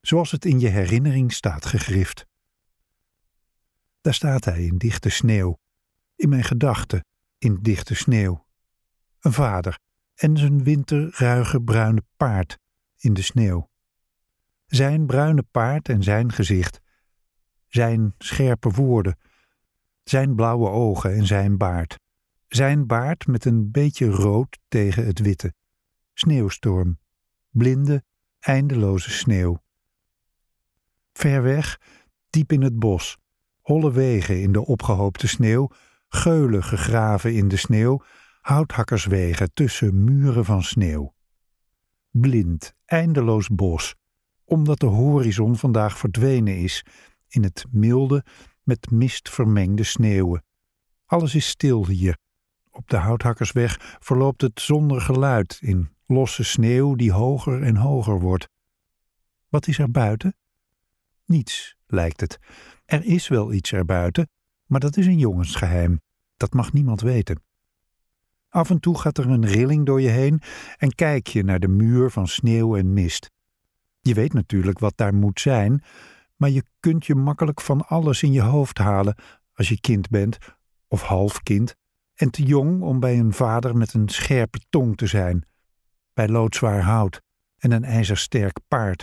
zoals het in je herinnering staat gegrift. Daar staat hij in dichte sneeuw, in mijn gedachten in dichte sneeuw. Een vader en zijn winterruige bruine paard in de sneeuw. Zijn bruine paard en zijn gezicht, zijn scherpe woorden, zijn blauwe ogen en zijn baard. Zijn baard met een beetje rood tegen het witte. Sneeuwstorm, blinde, eindeloze sneeuw. Ver weg, diep in het bos, holle wegen in de opgehoopte sneeuw, geulen gegraven in de sneeuw, houthakkerswegen tussen muren van sneeuw. Blind, eindeloos bos, omdat de horizon vandaag verdwenen is in het milde, met mist vermengde sneeuwen. Alles is stil hier. Op de houthakkersweg verloopt het zonder geluid in losse sneeuw die hoger en hoger wordt. Wat is er buiten? Niets, lijkt het. Er is wel iets erbuiten, maar dat is een jongensgeheim. Dat mag niemand weten. Af en toe gaat er een rilling door je heen en kijk je naar de muur van sneeuw en mist. Je weet natuurlijk wat daar moet zijn, maar je kunt je makkelijk van alles in je hoofd halen als je kind bent of half kind en te jong om bij een vader met een scherpe tong te zijn, bij loodzwaar hout en een ijzersterk paard.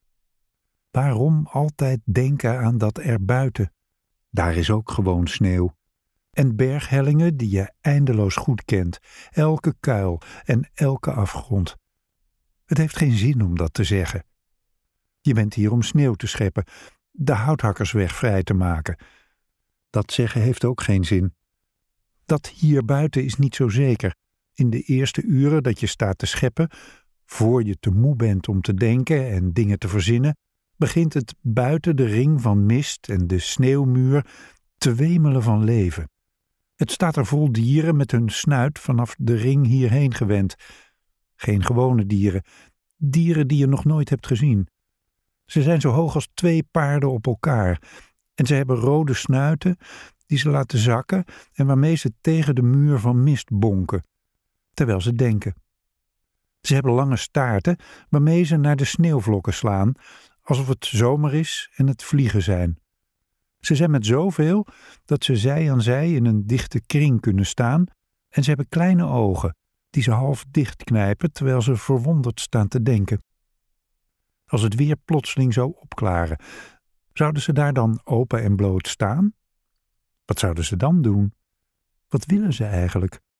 Waarom altijd denken aan dat erbuiten? Daar is ook gewoon sneeuw. En berghellingen die je eindeloos goed kent, elke kuil en elke afgrond. Het heeft geen zin om dat te zeggen. Je bent hier om sneeuw te scheppen, de houthakkersweg vrij te maken. Dat zeggen heeft ook geen zin. Dat hier buiten is niet zo zeker. In de eerste uren dat je staat te scheppen, voor je te moe bent om te denken en dingen te verzinnen, begint het buiten de ring van mist en de sneeuwmuur te wemelen van leven. Het staat er vol dieren met hun snuit vanaf de ring hierheen gewend. Geen gewone dieren, dieren die je nog nooit hebt gezien. Ze zijn zo hoog als 2 paarden op elkaar en ze hebben rode snuiten die ze laten zakken en waarmee ze tegen de muur van mist bonken, terwijl ze denken. Ze hebben lange staarten waarmee ze naar de sneeuwvlokken slaan, alsof het zomer is en het vliegen zijn. Ze zijn met zoveel dat ze zij aan zij in een dichte kring kunnen staan en ze hebben kleine ogen die ze half dicht knijpen terwijl ze verwonderd staan te denken. Als het weer plotseling zou opklaren, zouden ze daar dan open en bloot staan? Wat zouden ze dan doen? Wat willen ze eigenlijk?